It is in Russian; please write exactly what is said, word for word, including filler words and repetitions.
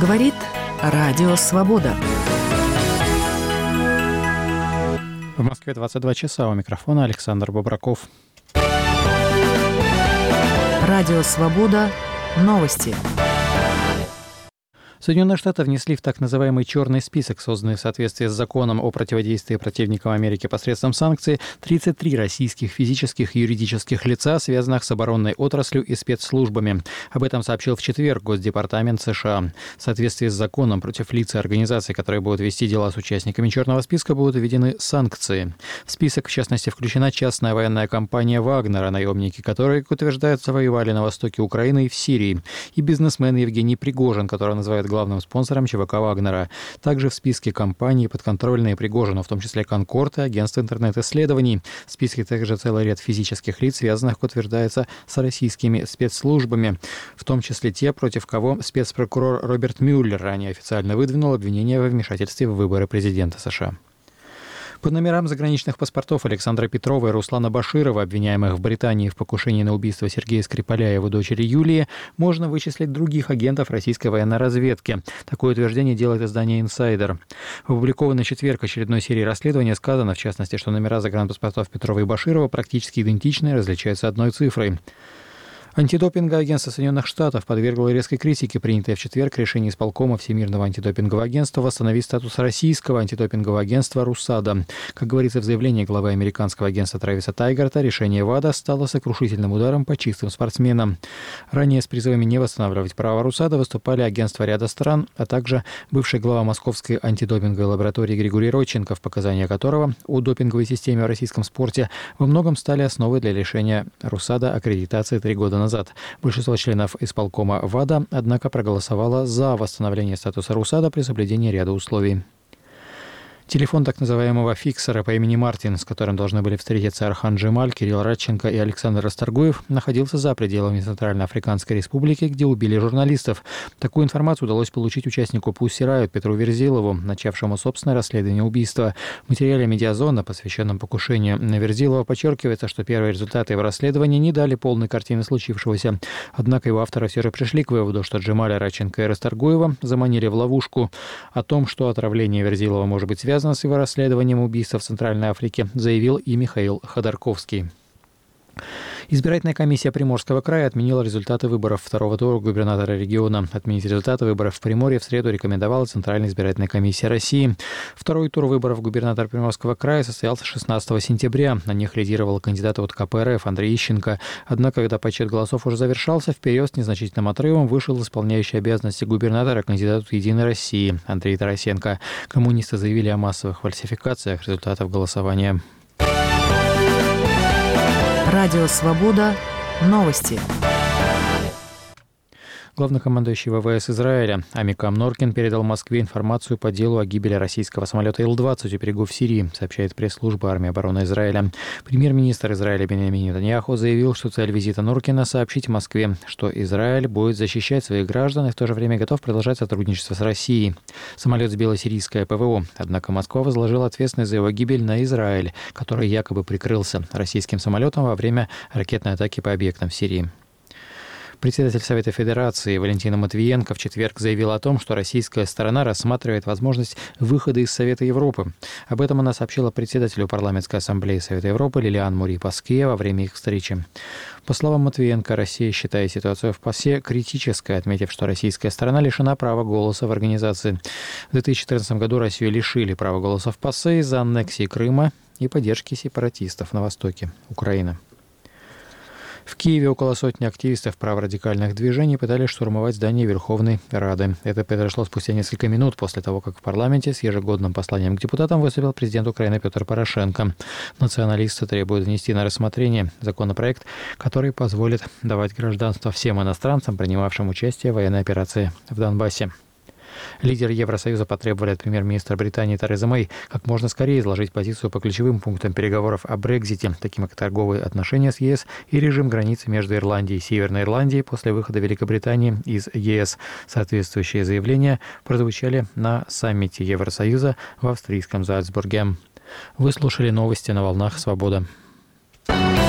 Говорит Радио Свобода. В Москве двадцать два часа. У микрофона Александр Бобраков. Радио Свобода. Новости. Соединенные Штаты внесли в так называемый «черный список», созданный в соответствии с законом о противодействии противникам Америки посредством санкций, тридцать три российских физических и юридических лица, связанных с оборонной отраслью и спецслужбами. Об этом сообщил в четверг Госдепартамент США. В соответствии с законом против лиц и организаций, которые будут вести дела с участниками «черного списка», будут введены санкции. В список, в частности, включена частная военная компания «Вагнера», наемники которой, как утверждается, воевали на востоке Украины и в Сирии, и бизнесмен Евгений Пригожин, которого называют главным спонсором ЧВК «Вагнера». Также в списке компаний, подконтрольные Пригожину, в том числе «Конкорд» и агентство интернет-исследований. В списке также целый ряд физических лиц, связанных, как утверждается, с российскими спецслужбами, в том числе те, против кого спецпрокурор Роберт Мюллер ранее официально выдвинул обвинение во вмешательстве в выборы президента США. По номерам заграничных паспортов Александра Петрова и Руслана Баширова, обвиняемых в Британии в покушении на убийство Сергея Скрипаля и его дочери Юлии, можно вычислить других агентов российской военной разведки. Такое утверждение делает издание «Инсайдер». В опубликованной в четверг очередной серии расследования сказано, в частности, что номера загранпаспортов Петрова и Баширова практически идентичны и различаются одной цифрой. Антидопинговое агентство Соединенных Штатов подвергло резкой критике принятое в четверг решение исполкома Всемирного антидопингового агентства восстановить статус российского антидопингового агентства «Русада». Как говорится в заявлении главы американского агентства Трэвиса Тайгарта, решение ВАДА стало сокрушительным ударом по чистым спортсменам. Ранее с призывами не восстанавливать право «Русада» выступали агентства ряда стран, а также бывший глава Московской антидопинговой лаборатории Григорий Родченков, показания которого о допинговой системе в российском спорте во многом стали основой для лишения «Русада» аккредитации три года назад. назад. Большинство членов исполкома ВАДА, однако, проголосовало за восстановление статуса «Русада» при соблюдении ряда условий. Телефон так называемого фиксера по имени Мартин, с которым должны были встретиться Архан Джемаль, Кирилл Радченко и Александр Расторгуев, находился за пределами Центральноафриканской республики, где убили журналистов. Такую информацию удалось получить участнику Pussy Riot Петру Верзилову, начавшему собственное расследование убийства. В материале «Медиазона», посвященном покушению на Верзилова, подчеркивается, что первые результаты его расследования не дали полной картины случившегося. Однако его авторы все же пришли к выводу, что Джемаля, Радченко и Расторгуева заманили в ловушку. О том, что отравление Верзилова может быть связано с его расследованием убийства в Центральной Африке, заявил и Михаил Ходорковский. Избирательная комиссия Приморского края отменила результаты выборов второго тура губернатора региона. Отменить результаты выборов в Приморье в среду рекомендовала Центральная избирательная комиссия России. Второй тур выборов губернатора Приморского края состоялся шестнадцатого сентября. На них лидировал кандидат от ка пэ эр эф Андрей Ищенко. Однако, когда подсчет голосов уже завершался, вперед с незначительным отрывом вышел исполняющий обязанности губернатора кандидат от «Единой России» Андрей Тарасенко. Коммунисты заявили о массовых фальсификациях результатов голосования. Радио Свобода. Новости. Главнокомандующий вэ вэ эс Израиля Амикам Норкин передал Москве информацию по делу о гибели российского самолета Ил двадцать у берегов Сирии, сообщает пресс-служба армии обороны Израиля. Премьер-министр Израиля Биньямин Нетаньяху заявил, что цель визита Норкина – сообщить Москве, что Израиль будет защищать своих граждан и в то же время готов продолжать сотрудничество с Россией. Самолет сбило сирийское пэ вэ о, однако Москва возложила ответственность за его гибель на Израиль, который якобы прикрылся российским самолетом во время ракетной атаки по объектам в Сирии. Председатель Совета Федерации Валентина Матвиенко в четверг заявила о том, что российская сторона рассматривает возможность выхода из Совета Европы. Об этом она сообщила председателю Парламентской ассамблеи Совета Европы Лилиан Мури-Паске во время их встречи. По словам Матвиенко, Россия считает ситуацию в ПАСЕ критической, отметив, что российская сторона лишена права голоса в организации. В две тысячи четырнадцатом году Россию лишили права голоса в ПАСЕ из-за аннексии Крыма и поддержки сепаратистов на востоке Украины. В Киеве около сотни активистов праворадикальных движений пытались штурмовать здание Верховной Рады. Это произошло спустя несколько минут после того, как в парламенте с ежегодным посланием к депутатам выступил президент Украины Петр Порошенко. Националисты требуют внести на рассмотрение законопроект, который позволит давать гражданство всем иностранцам, принимавшим участие в военной операции в Донбассе. Лидеры Евросоюза потребовали от премьер-министра Британии Терезы Мэй как можно скорее изложить позицию по ключевым пунктам переговоров о Брексите, таким как торговые отношения с ЕС и режим границы между Ирландией и Северной Ирландией после выхода Великобритании из ЕС. Соответствующие заявления прозвучали на саммите Евросоюза в австрийском Зальцбурге. Вы слушали новости на волнах «Свобода».